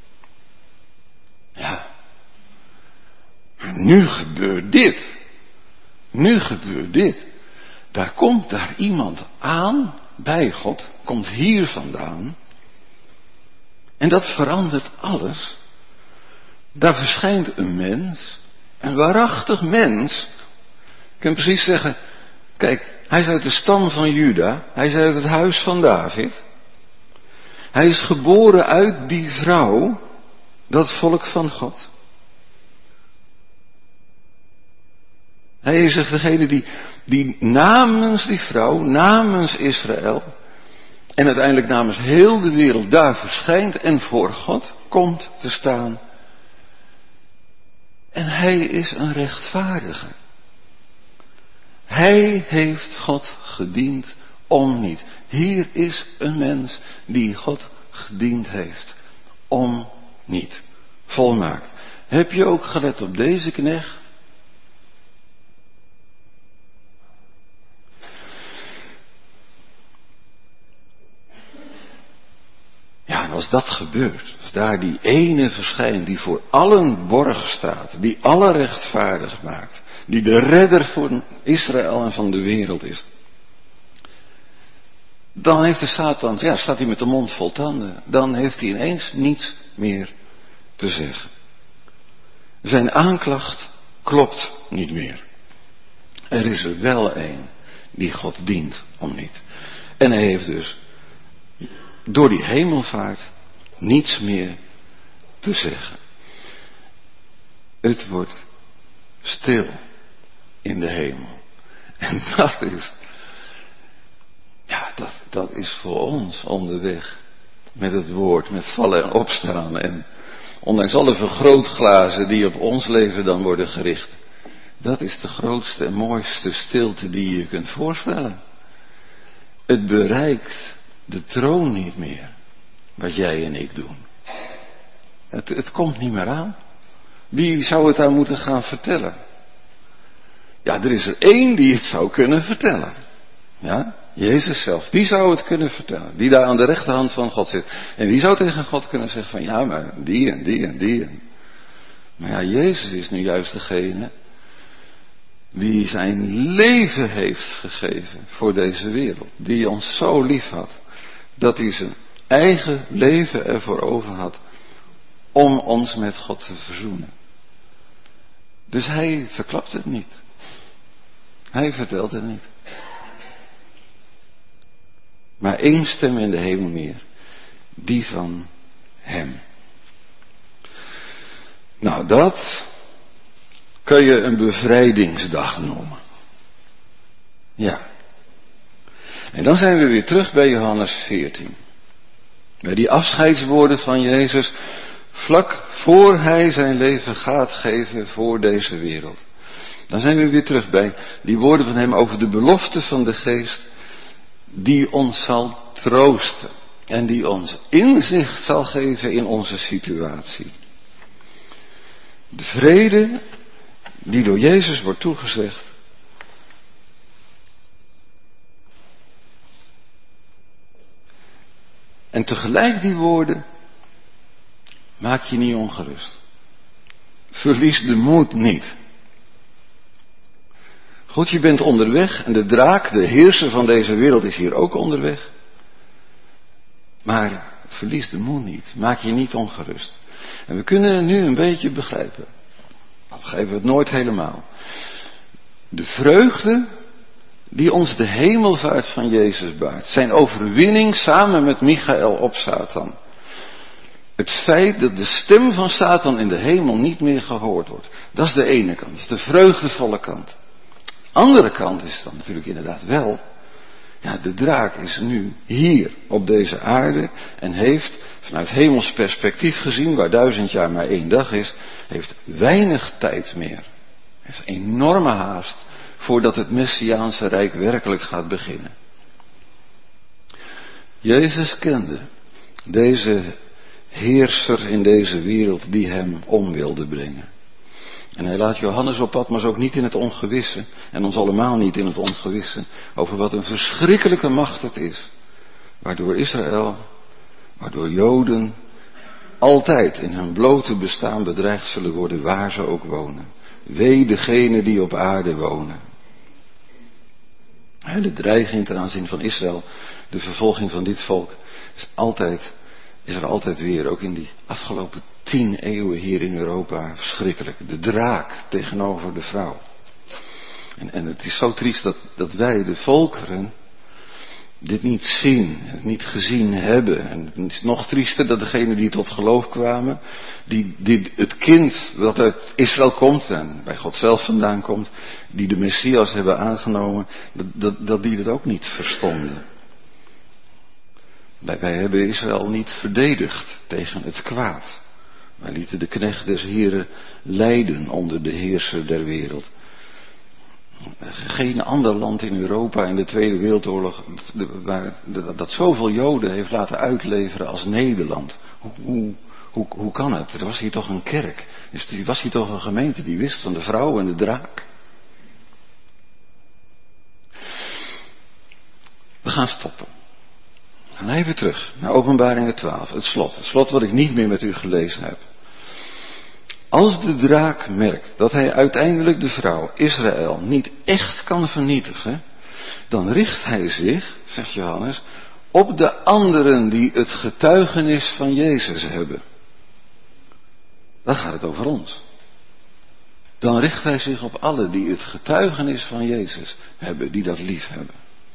Ja. Maar nu gebeurt dit. Nu gebeurt dit. Daar komt daar iemand aan bij God. Komt hier vandaan. En dat verandert alles. Daar verschijnt een mens. Een waarachtig mens. Ik kan precies zeggen. Kijk, hij is uit de stam van Juda. Hij is uit het huis van David. Hij is geboren uit die vrouw. Dat volk van God. Hij is degene die, die namens die vrouw, namens Israël. En uiteindelijk namens heel de wereld daar verschijnt en voor God komt te staan. En hij is een rechtvaardige. Hij heeft God gediend om niet. Hier is een mens die God gediend heeft om niet. Volmaakt. Heb je ook gelet op deze knecht? Ja, en als dat gebeurt, als daar die ene verschijnt die voor allen borg staat, die alle rechtvaardig maakt, die de redder van Israël en van de wereld is, dan heeft de Satan, ja, staat hij met de mond vol tanden, dan heeft hij ineens niets meer te zeggen. Zijn aanklacht klopt niet meer. Er is er wel een die God dient om niet. En hij heeft dus door die hemelvaart niets meer te zeggen. Het wordt stil in de hemel. En dat is, ja, dat, dat is voor ons onderweg met het woord, met vallen en opstaan. En ondanks alle vergrootglazen die op ons leven dan worden gericht. Dat is de grootste en mooiste stilte die je kunt voorstellen. Het bereikt de troon niet meer, wat jij en ik doen. Het, het komt niet meer aan. Wie zou het daar moeten gaan vertellen? Ja, er is er één die het zou kunnen vertellen. Ja, Jezus zelf. Die zou het kunnen vertellen. Die daar aan de rechterhand van God zit. En die zou tegen God kunnen zeggen van ja, maar die en die en die. En... Maar ja, Jezus is nu juist degene die zijn leven heeft gegeven voor deze wereld. Die ons zo lief had. Dat hij zijn eigen leven ervoor over had om ons met God te verzoenen. Dus hij verklapt het niet. Hij vertelt het niet. Maar één stem in de hemel meer. Die van hem. Nou, dat kun je een bevrijdingsdag noemen. Ja. En dan zijn we weer terug bij Johannes veertien. Bij die afscheidswoorden van Jezus, vlak voor hij zijn leven gaat geven voor deze wereld. Dan zijn we weer terug bij die woorden van hem over de belofte van de Geest, die ons zal troosten en die ons inzicht zal geven in onze situatie. De vrede die door Jezus wordt toegezegd. En tegelijk die woorden, maak je niet ongerust. Verlies de moed niet. Goed, je bent onderweg en de draak, de heerser van deze wereld, is hier ook onderweg. Maar verlies de moed niet. Maak je niet ongerust. En we kunnen het nu een beetje begrijpen. Dan begrijpen we het nooit helemaal. De vreugde die ons de hemelvaart van Jezus baart. Zijn overwinning samen met Michael op Satan. Het feit dat de stem van Satan in de hemel niet meer gehoord wordt. Dat is de ene kant. Dat is de vreugdevolle kant. Andere kant is dan natuurlijk inderdaad wel. Ja, de draak is nu hier op deze aarde en heeft vanuit hemels perspectief gezien, waar duizend jaar maar één dag is, heeft weinig tijd meer. Heeft enorme haast voordat het Messiaanse Rijk werkelijk gaat beginnen. Jezus kende deze heerser in deze wereld die hem om wilde brengen. En hij laat Johannes op Patmos ook niet in het ongewisse, en ons allemaal niet in het ongewisse, over wat een verschrikkelijke macht het is. Waardoor Israël, waardoor Joden altijd in hun blote bestaan bedreigd zullen worden waar ze ook wonen. Wee degenen die op aarde wonen. De dreiging ten aanzien van Israël, de vervolging van dit volk, is altijd, is er altijd weer, ook in die afgelopen tien eeuwen hier in Europa, verschrikkelijk. De draak tegenover de vrouw. En, en het is zo triest dat, dat wij, de volkeren, dit niet zien, het niet gezien hebben. En het is nog triester dat degenen die tot geloof kwamen, die, die het kind dat uit Israël komt en bij God zelf vandaan komt, die de Messias hebben aangenomen, dat, dat, dat die het ook niet verstonden. Wij, wij hebben Israël niet verdedigd tegen het kwaad. Wij lieten de knecht des Heren lijden onder de heerser der wereld. Geen ander land in Europa in de Tweede Wereldoorlog waar, dat zoveel Joden heeft laten uitleveren als Nederland. Hoe, hoe, hoe, hoe kan het? Er was hier toch een kerk. Er was hier toch een gemeente die wist van de vrouw en de draak. We gaan stoppen. We gaan even terug naar Openbaringen twaalf, het slot. Het slot wat ik niet meer met u gelezen heb. Als de draak merkt dat hij uiteindelijk de vrouw, Israël, niet echt kan vernietigen, dan richt hij zich, zegt Johannes, op de anderen die het getuigenis van Jezus hebben. Dan gaat het over ons. Dan richt hij zich op allen die het getuigenis van Jezus hebben, die dat lief hebben.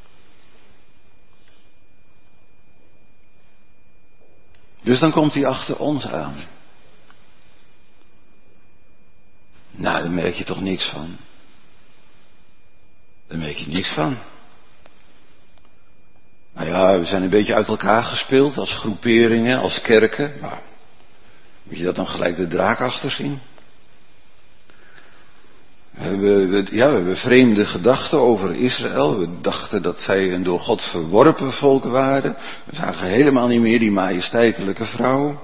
Dus dan komt hij achter ons aan. Nou, daar merk je toch niks van. Daar merk je niks van. Nou ja, we zijn een beetje uit elkaar gespeeld als groeperingen, als kerken. Maar moet je dat dan gelijk de draak achter zien? We hebben, ja, we hebben vreemde gedachten over Israël. We dachten dat zij een door God verworpen volk waren. We zagen helemaal niet meer die majesteitelijke vrouw.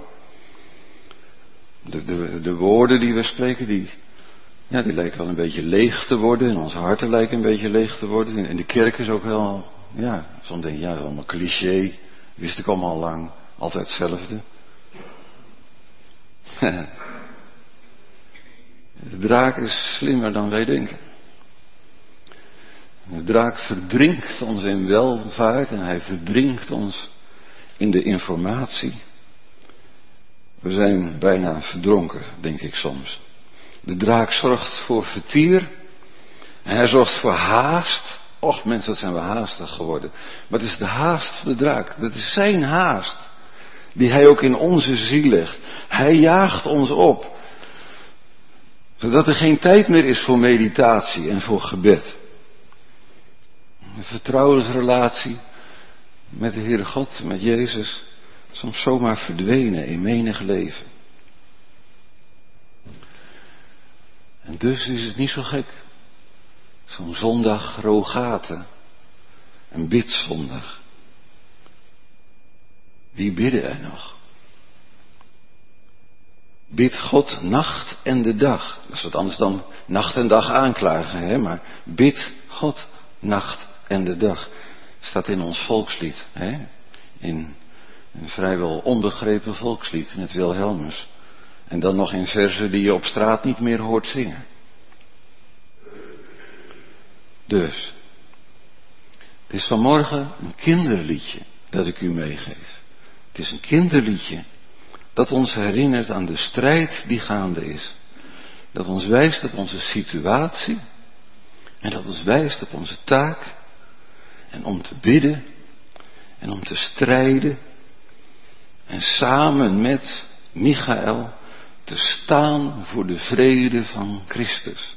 De, de, de woorden die we spreken, die, ja, die lijken wel een beetje leeg te worden. En onze harten lijken een beetje leeg te worden. En de kerk is ook wel, ja, soms denk je, ja, dat is allemaal cliché. Wist ik allemaal al lang. Altijd hetzelfde. De draak is slimmer dan wij denken. De draak verdrinkt ons in welvaart en hij verdrinkt ons in de informatie. We zijn bijna verdronken, denk ik soms. De draak zorgt voor vertier en hij zorgt voor haast. Och mensen, wat zijn we haastig geworden. Maar het is de haast van de draak. Dat is zijn haast die hij ook in onze ziel legt. Hij jaagt ons op. Zodat er geen tijd meer is voor meditatie en voor gebed. Een vertrouwensrelatie met de Heere God, met Jezus, soms zomaar verdwenen in menig leven. En dus is het niet zo gek. Zo'n zondag Rogate, een bidzondag. Wie bidden er nog? Bid God nacht en de dag. Dat is wat anders dan nacht en dag aanklagen, hè? Maar bid God nacht en de dag. Staat in ons volkslied, hè? In een vrijwel onbegrepen volkslied, in het Wilhelmus. En dan nog in verzen die je op straat niet meer hoort zingen. Dus, het is vanmorgen een kinderliedje dat ik u meegeef. Het is een kinderliedje dat ons herinnert aan de strijd die gaande is. Dat ons wijst op onze situatie en dat ons wijst op onze taak. En om te bidden en om te strijden en samen met Michael te staan voor de vrede van Christus.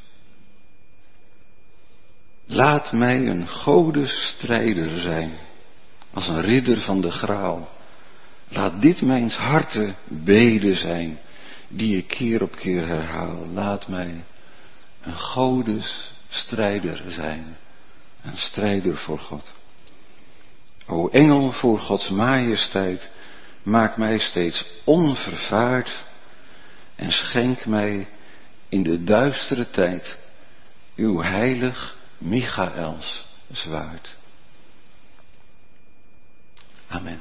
Laat mij een godestrijder zijn, als een ridder van de graal. Laat dit mijns harte bede zijn, die ik keer op keer herhaal. Laat mij een godestrijder zijn, een strijder voor God. O engel voor Gods majesteit, maak mij steeds onvervaard en schenk mij in de duistere tijd uw heilig Michaels zwaard. Amen.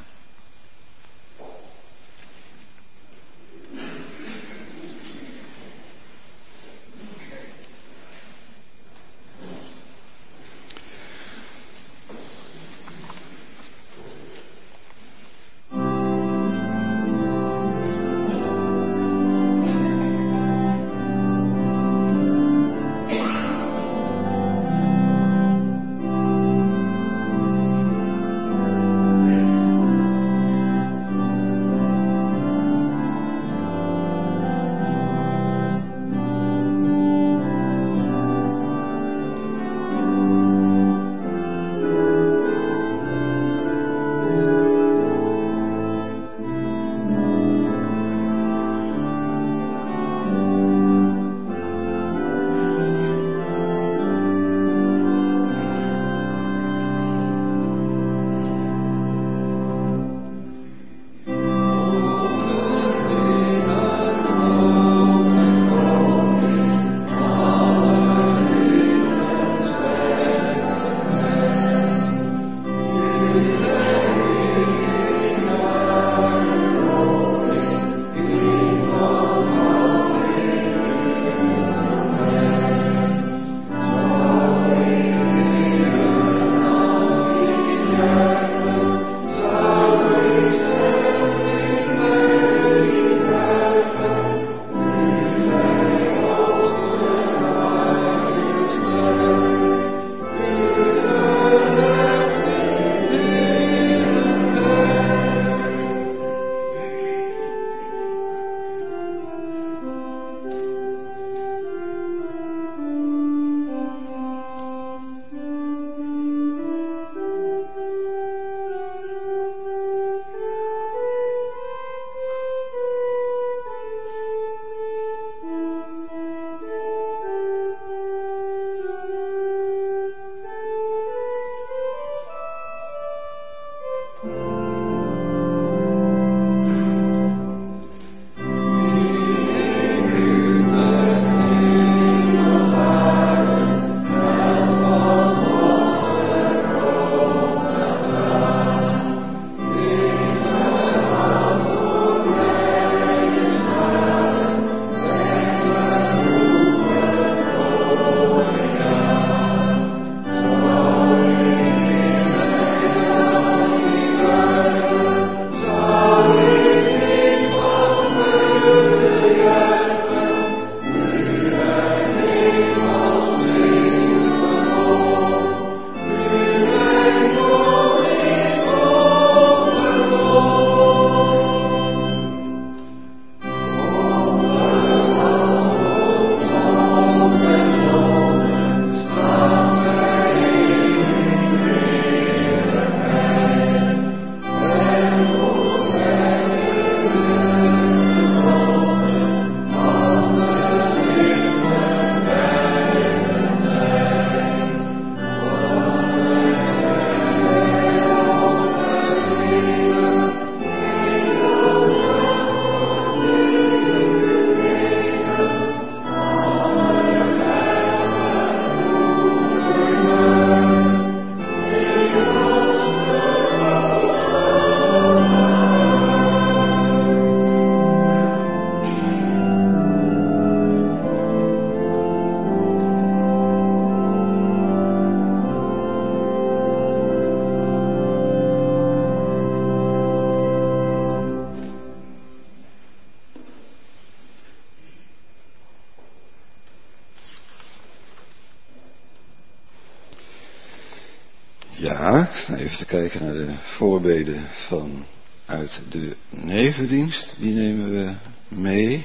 Ja, even te kijken naar de voorbeden van uit de nevendienst. Die nemen we mee.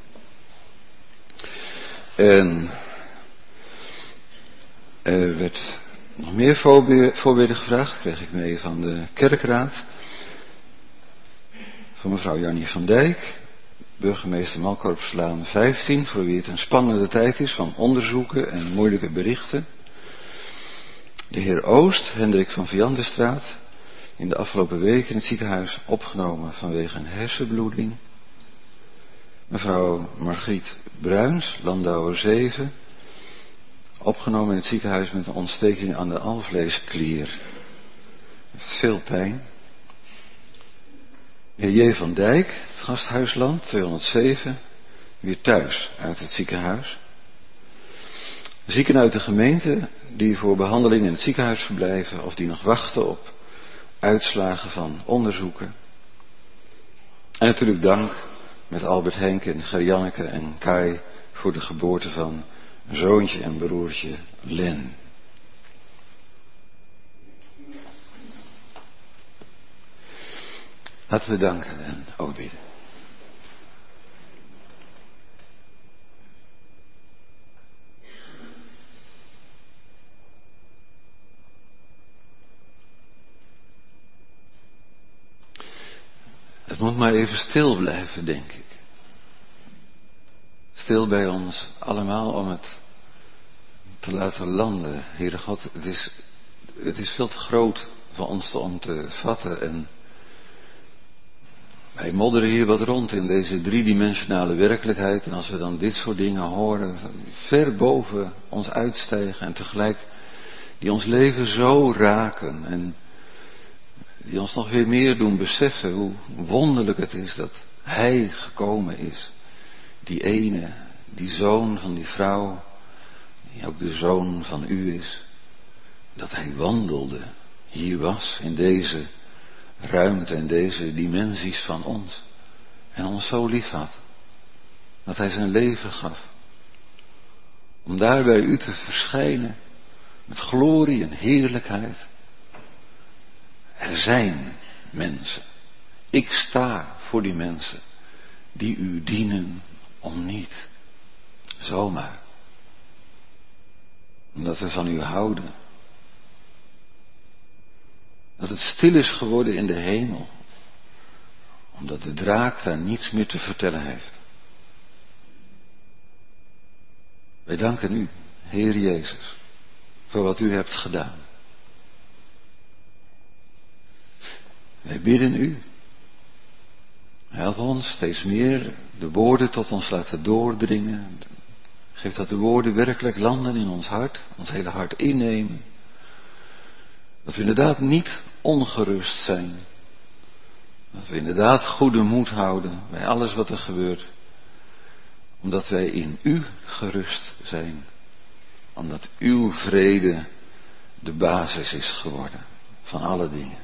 En er werd nog meer voorbeden gevraagd. Kreeg ik mee van de kerkraad. Van mevrouw Jannie van Dijk. Burgemeester Malkorpslaan vijftien. Voor wie het een spannende tijd is van onderzoeken en moeilijke berichten. De heer Oost, Hendrik van Vianderstraat, in de afgelopen week in het ziekenhuis opgenomen vanwege een hersenbloeding. Mevrouw Margriet Bruins, Landauer zeven, opgenomen in het ziekenhuis met een ontsteking aan de alvleesklier. Heeft veel pijn. De heer J. van Dijk, het gasthuisland, tweehonderdzeven, weer thuis uit het ziekenhuis. Zieken uit de gemeente die voor behandeling in het ziekenhuis verblijven of die nog wachten op uitslagen van onderzoeken. En natuurlijk dank met Albert Henk en Gerjanneke en Kai voor de geboorte van zoontje en broertje Len. Laten we danken en ook bidden. Het moet maar even stil blijven, denk ik. Stil bij ons allemaal om het te laten landen. Heere God, het is, het is veel te groot voor ons om te vatten. En wij modderen hier wat rond in deze driedimensionale werkelijkheid. En als we dan dit soort dingen horen, ver boven ons uitstijgen en tegelijk die ons leven zo raken en die ons nog weer meer doen beseffen hoe wonderlijk het is dat Hij gekomen is. Die ene, die zoon van die vrouw, die ook de zoon van u is. Dat Hij wandelde, hier was, in deze ruimte en deze dimensies van ons. En ons zo lief had. Dat Hij zijn leven gaf. Om daar bij u te verschijnen, met glorie en heerlijkheid. Er zijn mensen. Ik sta voor die mensen die u dienen om niet. Zomaar. Omdat we van u houden. Dat het stil is geworden in de hemel. Omdat de draak daar niets meer te vertellen heeft. Wij danken u, Heer Jezus, voor wat u hebt gedaan. Wij bidden u. Help ons steeds meer de woorden tot ons laten doordringen. Geef dat de woorden werkelijk landen in ons hart, ons hele hart innemen. Dat we inderdaad niet ongerust zijn. Dat we inderdaad goede moed houden bij alles wat er gebeurt. Omdat wij in u gerust zijn. Omdat uw vrede de basis is geworden van alle dingen.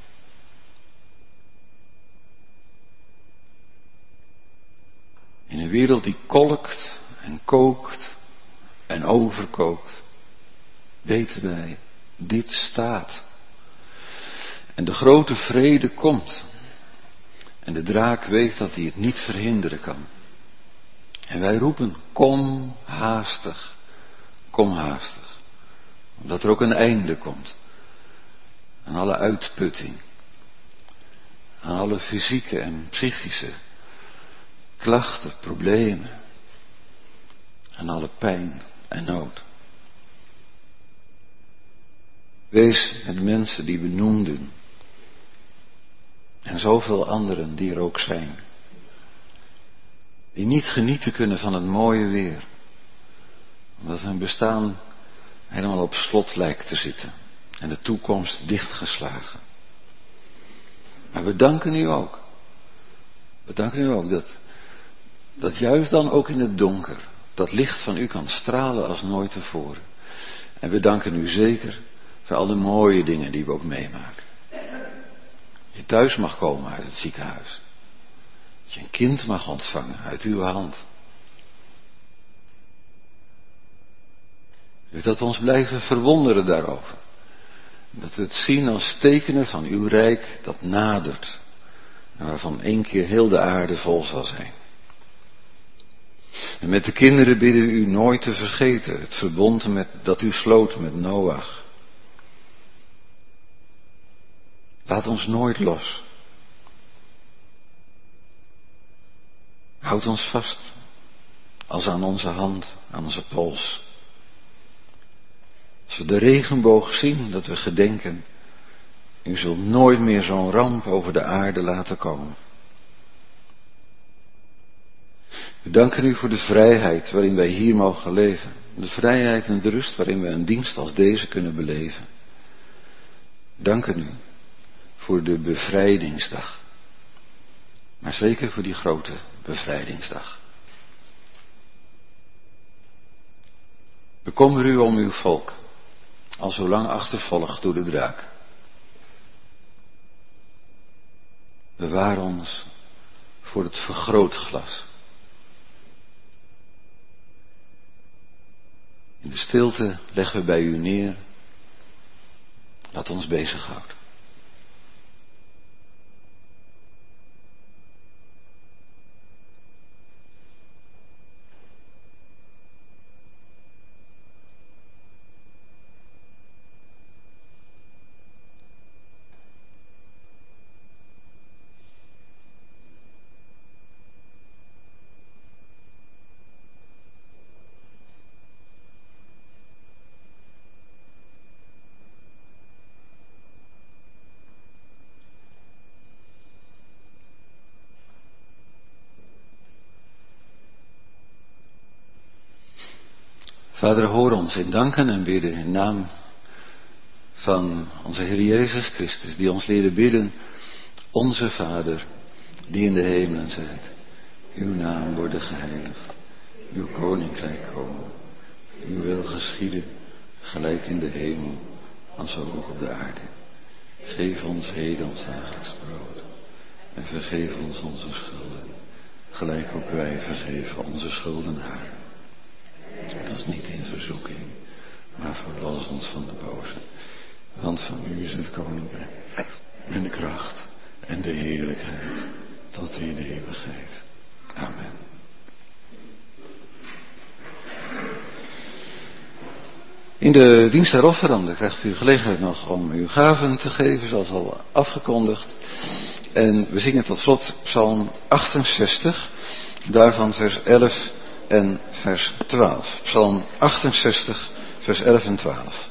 In een wereld die kolkt en kookt en overkookt, weten wij, dit staat. En de grote vrede komt. En de draak weet dat hij het niet verhinderen kan. En wij roepen, kom haastig, kom haastig. Omdat er ook een einde komt. Aan alle uitputting. Aan alle fysieke en psychische klachten, problemen. En alle pijn en nood. Wees met mensen die we noemden. En zoveel anderen die er ook zijn. Die niet genieten kunnen van het mooie weer. Omdat hun bestaan helemaal op slot lijkt te zitten. En de toekomst dichtgeslagen. Maar we danken u ook. We danken u ook dat, dat juist dan ook in het donker dat licht van u kan stralen als nooit tevoren. En we danken u zeker voor al de mooie dingen die we ook meemaken. Je thuis mag komen uit het ziekenhuis. Dat je een kind mag ontvangen uit uw hand. Dat we ons blijven verwonderen daarover. Dat we het zien als tekenen van uw rijk dat nadert. En waarvan één keer heel de aarde vol zal zijn. En met de kinderen bidden we u nooit te vergeten. Het verbond met, dat u sloot met Noach. Laat ons nooit los. Houd ons vast. Als aan onze hand, aan onze pols. Als we de regenboog zien, dat we gedenken. U zult nooit meer zo'n ramp over de aarde laten komen. We danken u voor de vrijheid waarin wij hier mogen leven. De vrijheid en de rust waarin we een dienst als deze kunnen beleven. Danken u voor de bevrijdingsdag. Maar zeker voor die grote bevrijdingsdag. Bekommer u om uw volk, al zo lang achtervolgd door de draak. Bewaar ons voor het vergrootglas. In de stilte leggen we bij u neer. Laat ons bezighouden. Vader, hoor ons in danken en bidden in naam van onze Heer Jezus Christus, die ons leerde bidden. Onze Vader, die in de hemelen zijt, uw naam worden geheiligd, uw koninkrijk komen, uw wil geschieden, gelijk in de hemel, als ook op de aarde. Geef ons heden ons dagelijks brood en vergeef ons onze schulden, gelijk ook wij vergeven onze schuldenaren. Het ons niet in verzoeking, maar verlos ons van de boze. Want van u is het koninkrijk en de kracht en de heerlijkheid tot in de eeuwigheid. Amen. In de dienst der offeranden krijgt u gelegenheid nog om uw gaven te geven, zoals al afgekondigd. En we zingen tot slot Psalm achtenzestig, daarvan vers elf en vers twaalf. Psalm achtenzestig, vers elf en twaalf.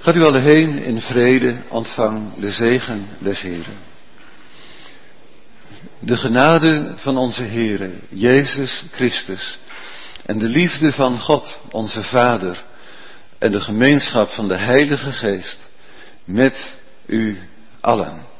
Gaat u alle heen in vrede, ontvang de zegen des Heeren. De genade van onze Heere, Jezus Christus, en de liefde van God, onze Vader, en de gemeenschap van de Heilige Geest, met u allen.